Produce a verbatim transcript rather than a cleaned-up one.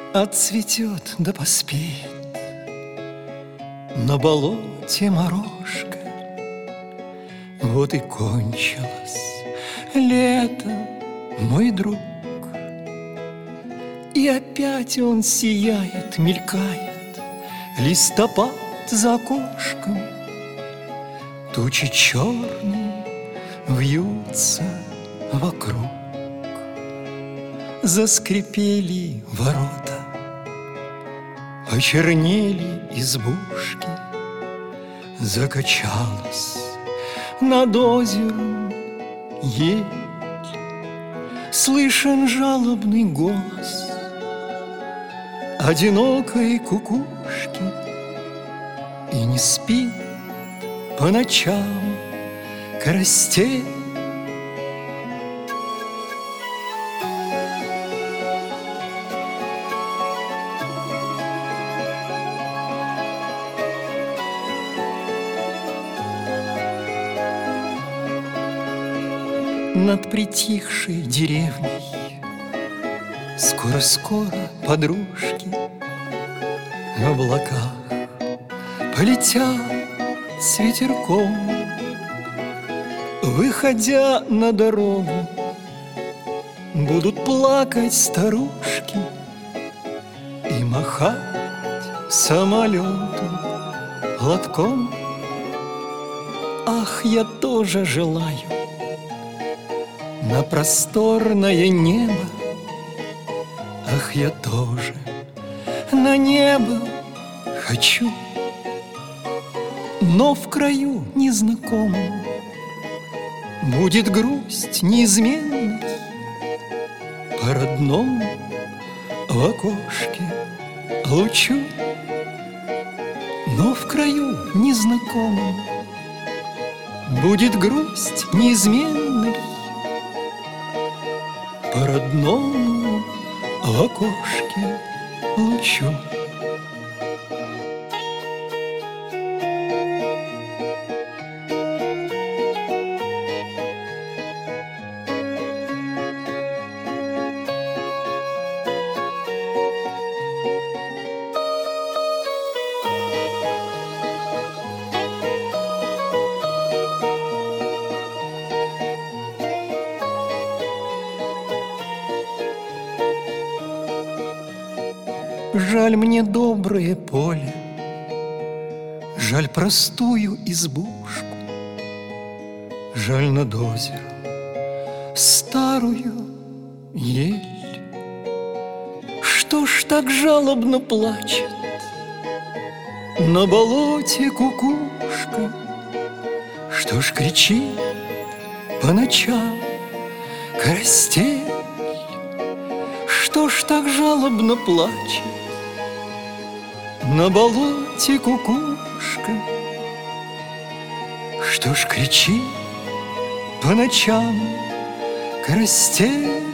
Отцветет да поспеет на болоте морожка. Вот и кончилось лето, мой друг, и опять он сияет, мелькает листопад за окошком. Тучи черные вьются вокруг. Заскрипели ворота, почернели избушки, закачалась над озером ель. Слышен жалобный голос одинокой кукушки, и не спит по ночам карастель. Над притихшей деревней скоро-скоро подружки в облаках полетят с ветерком. Выходя на дорогу, будут плакать старушки и махать самолету платком. Ах, я тоже желаю на просторное небо. Ах, я тоже на небо хочу, но в краю незнакомом будет грусть неизменной. По-родному в окошке лучу, но в краю незнакомом будет грусть неизменной. По-родному в окошке лучу. Жаль мне доброе поле, жаль простую избушку, жаль над озером старую ель. Что ж так жалобно плачет на болоте кукушка? Что ж кричит по ночам карастель? Что ж так жалобно плачет на болоте кукушка? Что ж кричит по ночам карастель?